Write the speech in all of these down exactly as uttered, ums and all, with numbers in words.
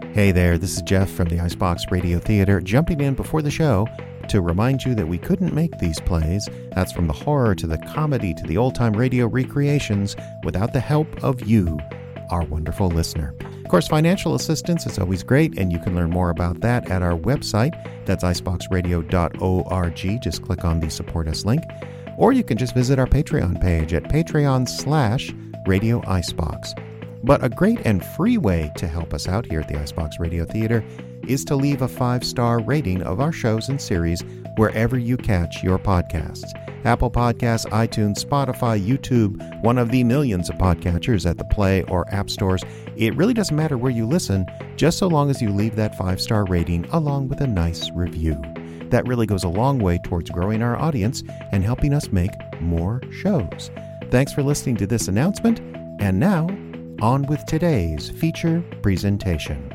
Hey there, this is Jeff from the Icebox Radio Theater, jumping in before the show to remind you that we couldn't make these plays, that's from the horror to the comedy to the old-time radio recreations, without the help of you, our wonderful listener. Of course, financial assistance is always great, and you can learn more about that at our website. That's icebox radio dot org. Just click on the Support Us link. Or you can just visit our Patreon page at patreon slash radio icebox. But a great and free way to help us out here at the Icebox Radio Theater is to leave a five-star rating of our shows and series wherever you catch your podcasts. Apple Podcasts, iTunes, Spotify, YouTube, one of the millions of podcatchers at the Play or App Stores. It really doesn't matter where you listen, just so long as you leave that five-star rating along with a nice review. That really goes a long way towards growing our audience and helping us make more shows. Thanks for listening to this announcement, and now, on with today's feature presentation.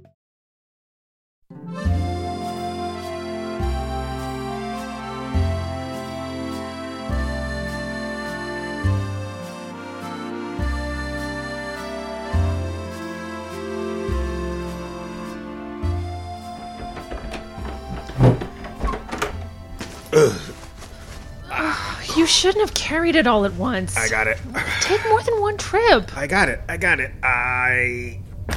You shouldn't have carried it all at once. I got it. Take more than one trip. I got it. I got it. I...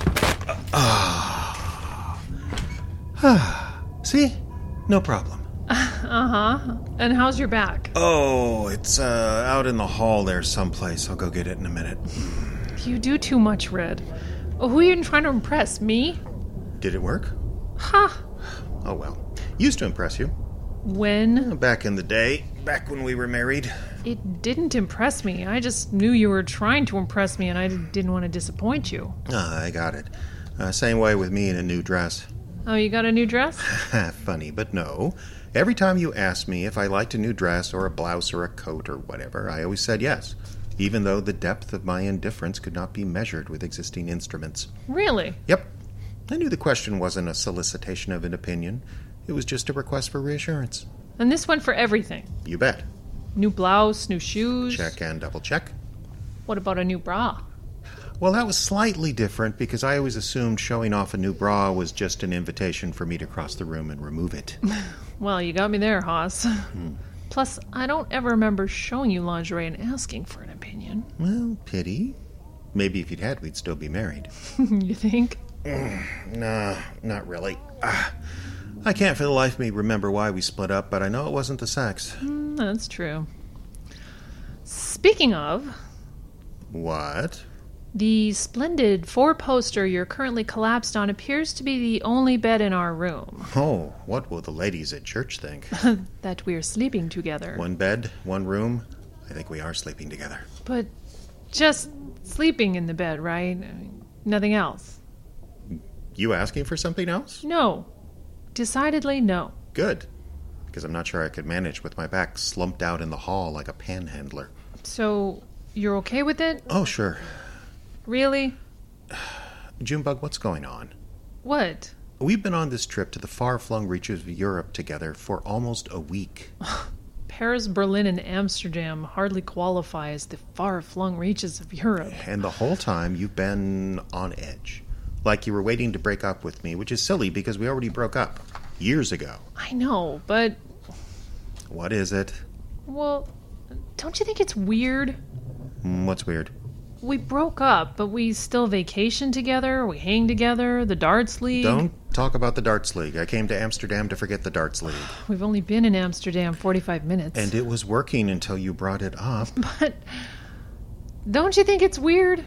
Uh, see? No problem. Uh-huh. And how's your back? Oh, it's uh, out in the hall there someplace. I'll go get it in a minute. You do too much, Red. Who are you trying to impress? Me? Did it work? Huh. Oh, well. Used to impress you. When? Back in the day. Back when we were married. It didn't impress me. I just knew you were trying to impress me, and I didn't want to disappoint you. Ah, I got it. Uh, same way with me in a new dress. Oh, you got a new dress? Funny, but no. Every time you asked me if I liked a new dress or a blouse or a coat or whatever, I always said yes, even though the depth of my indifference could not be measured with existing instruments. Really? Yep. I knew the question wasn't a solicitation of an opinion. It was just a request for reassurance. And this went for everything? You bet. New blouse, new shoes? Check and double check. What about a new bra? Well, that was slightly different because I always assumed showing off a new bra was just an invitation for me to cross the room and remove it. Well, you got me there, Haas. Hmm. Plus, I don't ever remember showing you lingerie and asking for an opinion. Well, pity. Maybe if you'd had, we'd still be married. You think? Nah, not really. Ah, I can't for the life of me remember why we split up, but I know it wasn't the sex. Mm, that's true. Speaking of... What? The splendid four-poster you're currently collapsed on appears to be the only bed in our room. Oh, what will the ladies at church think? That we're sleeping together. One bed, one room. I think we are sleeping together. But just sleeping in the bed, right? I mean, nothing else. You asking for something else? No. Decidedly no. Good. Because I'm not sure I could manage with my back slumped out in the hall like a panhandler. So, you're okay with it? Oh, sure. Really? Junebug, what's going on? What? We've been on this trip to the far-flung reaches of Europe together for almost a week. Paris, Berlin, and Amsterdam hardly qualify as the far-flung reaches of Europe. And the whole time you've been on edge. Like you were waiting to break up with me, which is silly because we already broke up years ago. I know, but... What is it? Well, don't you think it's weird? What's weird? We broke up, but we still vacation together, we hang together, the darts league. Don't talk about the darts league. I came to Amsterdam to forget the darts league. We've only been in Amsterdam forty-five minutes. And it was working until you brought it up. But don't you think it's weird?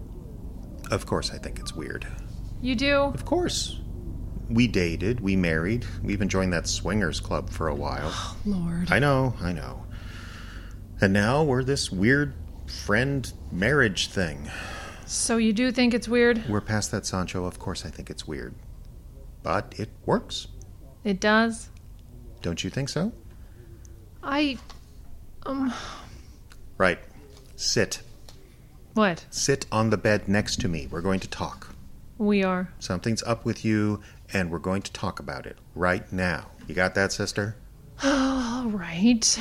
Of course I think it's weird. You do? Of course. We dated, we married, we even joined that swingers club for a while. Oh, Lord. I know, I know. And now we're this weird friend marriage thing. So you do think it's weird? We're past that, Sancho. Of course I think it's weird. But it works. It does? Don't you think so? I... Um... Right. Sit. What? Sit on the bed next to me. We're going to talk. We are. Something's up with you, and we're going to talk about it right now. You got that, sister? All right.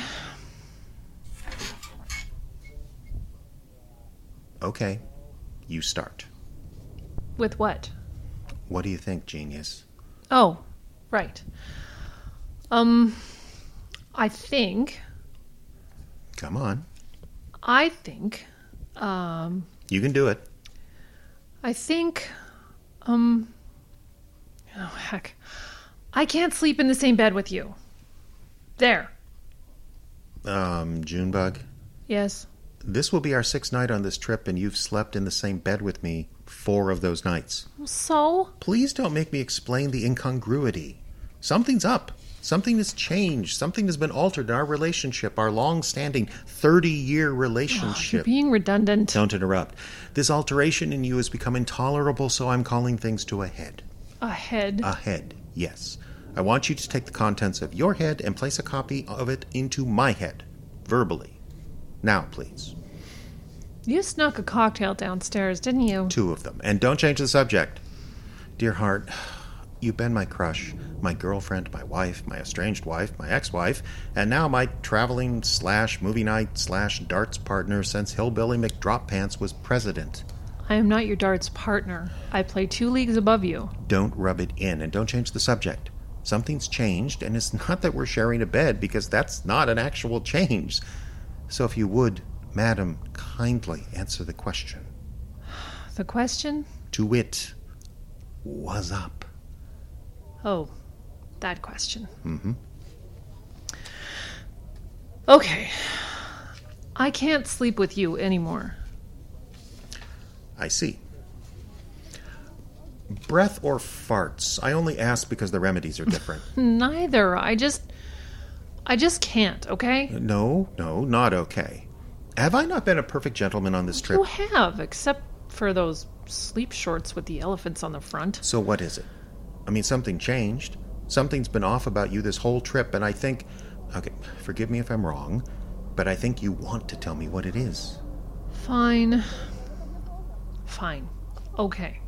Okay. You start. With what? What do you think, genius? Oh, right. Um, I think... Come on. I think... Um... You can do it. I think... Um... Oh, heck. I can't sleep in the same bed with you. There. Um, Junebug? Yes? This will be our sixth night on this trip, and you've slept in the same bed with me four of those nights. So? Please don't make me explain the incongruity. Something's up. Something has changed. Something has been altered in our relationship, our long-standing thirty-year relationship. Oh, you're being redundant. Don't interrupt. This alteration in you has become intolerable, so I'm calling things to a head. A head? A head, yes. I want you to take the contents of your head and place a copy of it into my head, verbally. Now, please. You snuck a cocktail downstairs, didn't you? Two of them. And don't change the subject. Dear heart, you've been my crush, my girlfriend, my wife, my estranged wife, my ex-wife, and now my traveling slash movie night slash darts partner since Hillbilly McDroppants was president. I am not your darts partner. I play two leagues above you. Don't rub it in, and don't change the subject. Something's changed, and it's not that we're sharing a bed, because that's not an actual change. So if you would, madam, kindly answer the question. The question? To wit, what's up? Oh, that question. Mm-hmm. Okay. I can't sleep with you anymore. I see. Breath or farts? I only ask because the remedies are different. Neither. I just... I just can't, okay? No, no, not okay. Have I not been a perfect gentleman on this trip? You have, except for those sleep shorts with the elephants on the front. So what is it? I mean, something changed. Something's been off about you this whole trip, and I think... Okay, forgive me if I'm wrong, but I think you want to tell me what it is. Fine. Fine. Okay.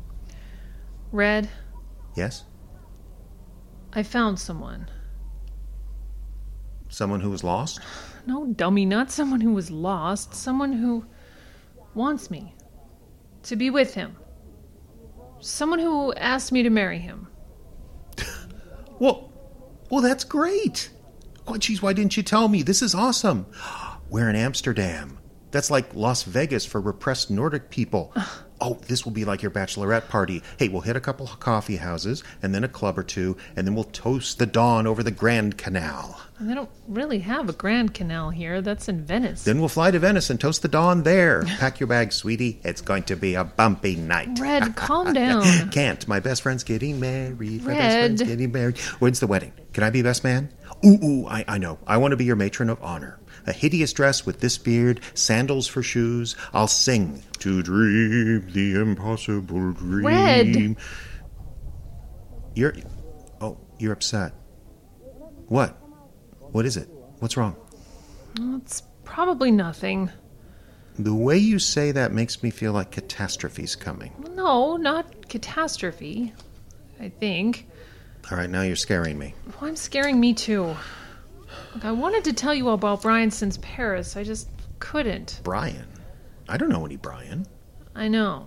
Red? Yes? I found someone. Someone who was lost? No, dummy, not someone who was lost. Someone who wants me to be with him. Someone who asked me to marry him. Well, well, that's great. Oh, geez, why didn't you tell me? This is awesome. We're in Amsterdam. That's like Las Vegas for repressed Nordic people. Oh, this will be like your bachelorette party. Hey, we'll hit a couple of coffee houses, and then a club or two, and then we'll toast the dawn over the Grand Canal. And they don't really have a Grand Canal here. That's in Venice. Then we'll fly to Venice and toast the dawn there. Pack your bags, sweetie. It's going to be a bumpy night. Red, calm down. Can't. My best friend's getting married. My Red. best friend's getting married. When's the wedding? Can I be best man? Ooh, ooh, I, I know. I want to be your matron of honor. A hideous dress with this beard, sandals for shoes. I'll sing to dream the impossible dream. Red. You're... Oh, you're upset. What? What is it? What's wrong? It's probably nothing. The way you say that makes me feel like catastrophe's coming. No, not catastrophe. I think. All right, now you're scaring me. Well, I'm scaring me too. Look, I wanted to tell you about Brian since Paris. I just couldn't. Brian? I don't know any Brian. I know.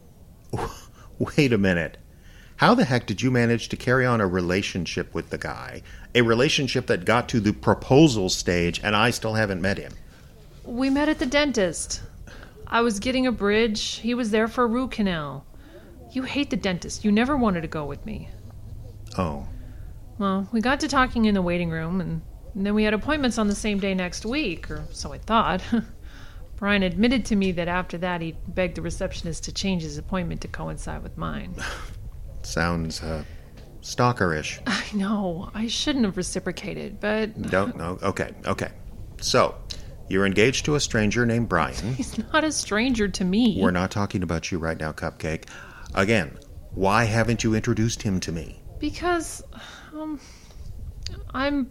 Wait a minute. How the heck did you manage to carry on a relationship with the guy? A relationship that got to the proposal stage, and I still haven't met him. We met at the dentist. I was getting a bridge. He was there for a root canal. You hate the dentist. You never wanted to go with me. Oh. Well, we got to talking in the waiting room, and then we had appointments on the same day next week, or so I thought. Brian admitted to me that after that he begged the receptionist to change his appointment to coincide with mine. Sounds, uh, stalkerish. I know. I shouldn't have reciprocated, but... Don't know. Okay, okay. So, you're engaged to a stranger named Brian. He's not a stranger to me. We're not talking about you right now, Cupcake. Again, why haven't you introduced him to me? Because, um, I'm...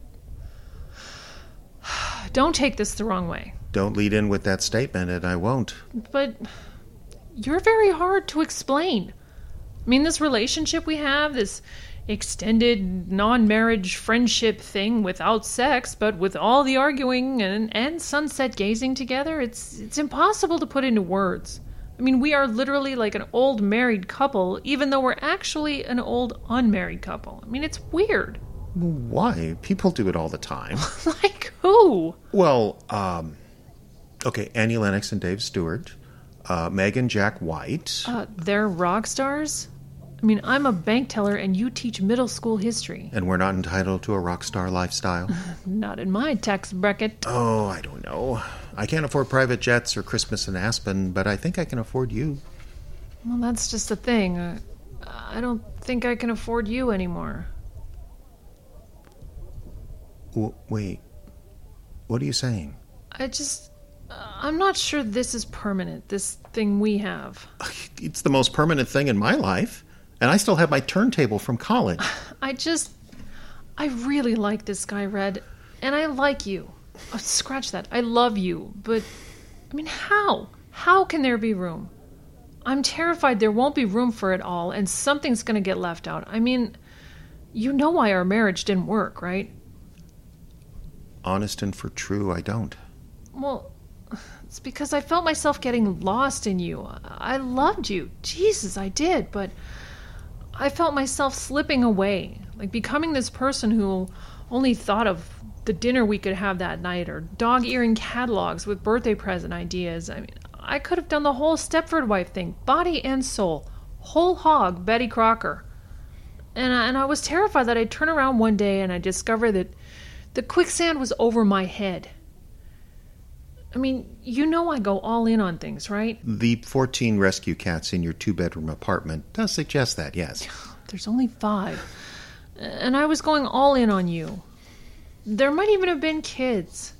Don't take this the wrong way. Don't lead in with that statement, and I won't. But you're very hard to explain. I mean, this relationship we have, this extended non-marriage friendship thing without sex, but with all the arguing and, and sunset gazing together, it's it's impossible to put into words. I mean, we are literally like an old married couple, even though we're actually an old unmarried couple. I mean, it's weird. Why? People do it all the time. Like who? Well, um, okay, Annie Lennox and Dave Stewart, uh, Meg and Jack White. Uh, they're rock stars? I mean, I'm a bank teller and you teach middle school history. And we're not entitled to a rock star lifestyle? Not in my tax bracket. Oh, I don't know. I can't afford private jets or Christmas in Aspen, but I think I can afford you. Well, that's just the thing. Uh, I don't think I can afford you anymore. W- wait. What are you saying? I just... Uh, I'm not sure this is permanent, this thing we have. It's the most permanent thing in my life. And I still have my turntable from college. I just... I really like this guy, Red. And I like you. Oh, scratch that. I love you. But, I mean, how? How can there be room? I'm terrified there won't be room for it all, and something's going to get left out. I mean, you know why our marriage didn't work, right? Honest and for true, I don't. Well, it's because I felt myself getting lost in you. I loved you. Jesus, I did, but I felt myself slipping away, like becoming this person who only thought of the dinner we could have that night or dog-earing catalogs with birthday present ideas. I mean, I could have done the whole Stepford wife thing, body and soul, whole hog Betty Crocker. And I, and I was terrified that I'd turn around one day and I'd discover that the quicksand was over my head. I mean, you know I go all in on things, right? The fourteen rescue cats in your two-bedroom apartment does suggest that, yes. There's only five. And I was going all in on you. There might even have been kids.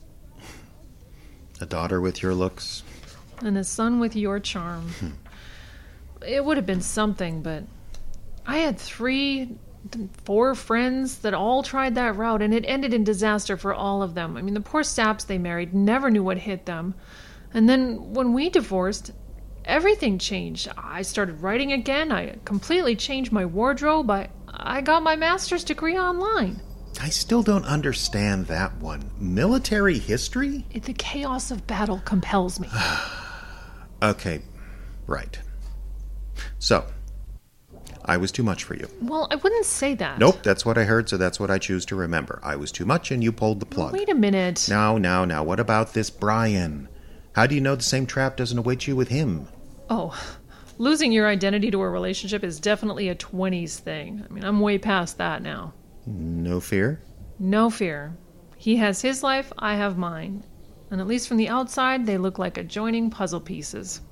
A daughter with your looks. And a son with your charm. Hmm. It would have been something, but I had three, four friends that all tried that route, and it ended in disaster for all of them. I mean, the poor saps they married never knew what hit them. And then when we divorced, everything changed. I started writing again. I completely changed my wardrobe. I, I got my master's degree online. I still don't understand that one. Military history? It, the chaos of battle compels me. Okay, right. So, I was too much for you. Well, I wouldn't say that. Nope, that's what I heard, so that's what I choose to remember. I was too much and you pulled the plug. Wait a minute. Now, now, now, what about this Brian? How do you know the same trap doesn't await you with him? Oh, losing your identity to a relationship is definitely a twenties thing. I mean, I'm way past that now. No fear? No fear. He has his life, I have mine. And at least from the outside, they look like adjoining puzzle pieces.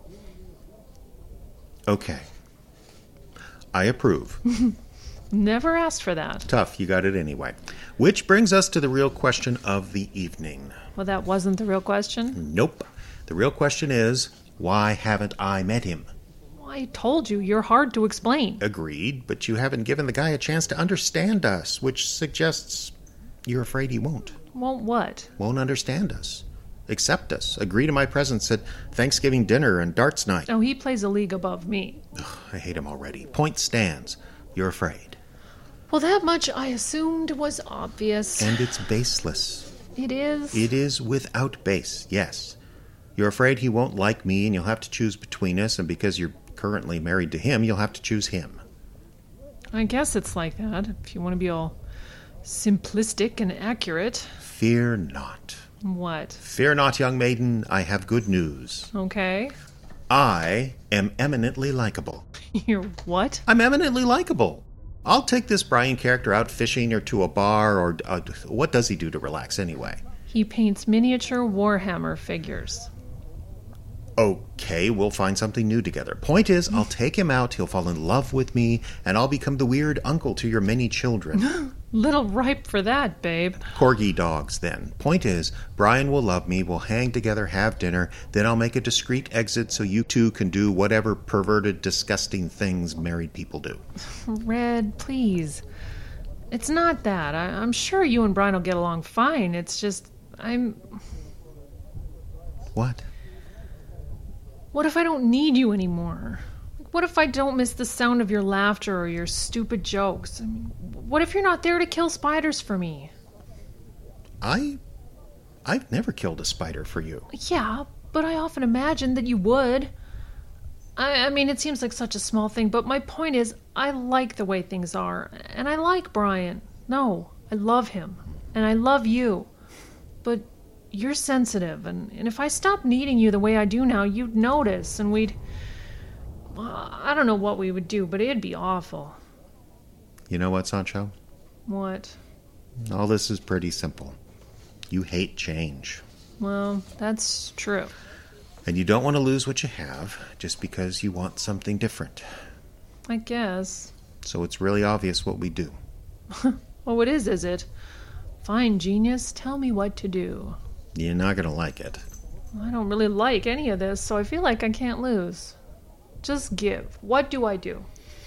Okay. I approve. Never asked for that. Tough, you got it anyway. Which brings us to the real question of the evening. Well, that wasn't the real question? Nope. The real question is, why haven't I met him? I told you, you're hard to explain. Agreed, but you haven't given the guy a chance to understand us, which suggests you're afraid he won't. Won't what? Won't understand us. Accept us. Agree to my presence at Thanksgiving dinner and darts night. Oh, he plays a league above me. Ugh, I hate him already. Point stands. You're afraid. Well, that much I assumed was obvious. And it's baseless. It is? It is without base, yes. You're afraid he won't like me and you'll have to choose between us, and because you're currently married to him, you'll have to choose him. I guess it's like that, if you want to be all simplistic and accurate. Fear not. What? Fear not, young maiden, I have good news. Okay. I am eminently likable. You're what? I'm eminently likable. I'll take this Brian character out fishing or to a bar, or uh, what does he do to relax anyway? He paints miniature Warhammer figures. Okay, we'll find something new together. Point is, I'll take him out, he'll fall in love with me, and I'll become the weird uncle to your many children. Little ripe for that, babe. Corgi dogs, then. Point is, Brian will love me, we'll hang together, have dinner, then I'll make a discreet exit so you two can do whatever perverted, disgusting things married people do. Red, please. It's not that. I, I'm sure you and Brian will get along fine. It's just, I'm... What? What if I don't need you anymore? What if I don't miss the sound of your laughter or your stupid jokes? I mean, what if you're not there to kill spiders for me? I... I've never killed a spider for you. Yeah, but I often imagined that you would. I, I mean, it seems like such a small thing, but my point is, I like the way things are, and I like Brian. No, I love him, and I love you. But you're sensitive, and, and if I stopped needing you the way I do now, you'd notice, and we'd... Well, I don't know what we would do, but it'd be awful. You know what, Sancho? What? All this is pretty simple. You hate change. Well, that's true. And you don't want to lose what you have just because you want something different. I guess. So it's really obvious what we do. Well, what is, is it? Fine, genius, tell me what to do. You're not going to like it. I don't really like any of this, so I feel like I can't lose. Just give. What do I do?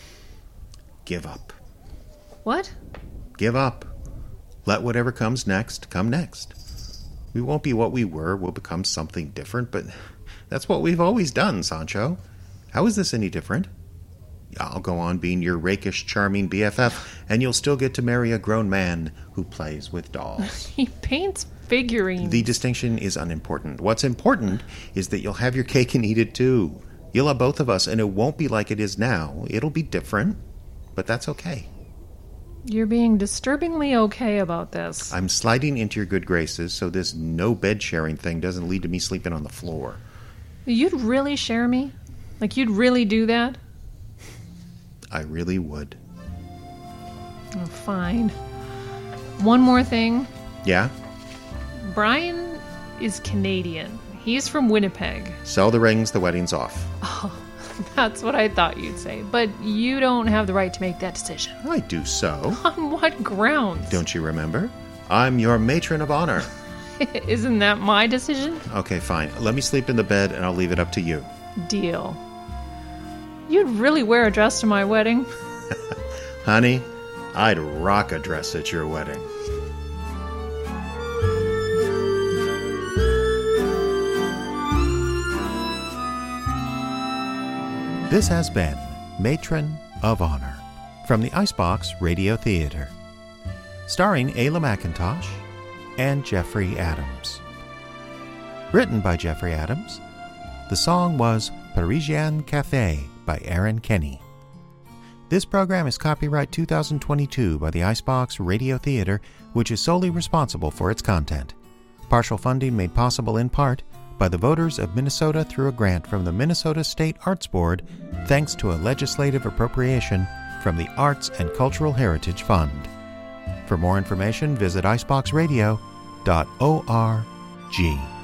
Give up. What? Give up. Let whatever comes next come next. We won't be what we were. We'll become something different, but that's what we've always done, Sancho. How is this any different? I'll go on being your rakish, charming B F F, and you'll still get to marry a grown man who plays with dolls. He paints figurines. The distinction is unimportant. What's important is that you'll have your cake and eat it too. You'll have both of us, and it won't be like it is now. It'll be different, but that's okay. You're being disturbingly okay about this. I'm sliding into your good graces so this no bed sharing thing doesn't lead to me sleeping on the floor. You'd really share me? Like you'd really do that? I really would. Oh, fine. One more thing. Yeah? Brian is Canadian. He's from Winnipeg. Sell the rings, the wedding's off. Oh, that's what I thought you'd say. But you don't have the right to make that decision. I do so. On what grounds? Don't you remember? I'm your matron of honor. Isn't that my decision? Okay, fine. Let me sleep in the bed and I'll leave it up to you. Deal. You'd really wear a dress to my wedding? Honey, I'd rock a dress at your wedding. This has been Matron of Honor from the Icebox Radio Theater, starring Ayla McIntosh and Jeffrey Adams. Written by Jeffrey Adams, the song was Parisian Café by Aaron Kenny. This program is copyright two thousand twenty-two by the Icebox Radio Theater, which is solely responsible for its content. Partial funding made possible in part by the voters of Minnesota through a grant from the Minnesota State Arts Board, thanks to a legislative appropriation from the Arts and Cultural Heritage Fund. For more information, visit icebox radio dot org.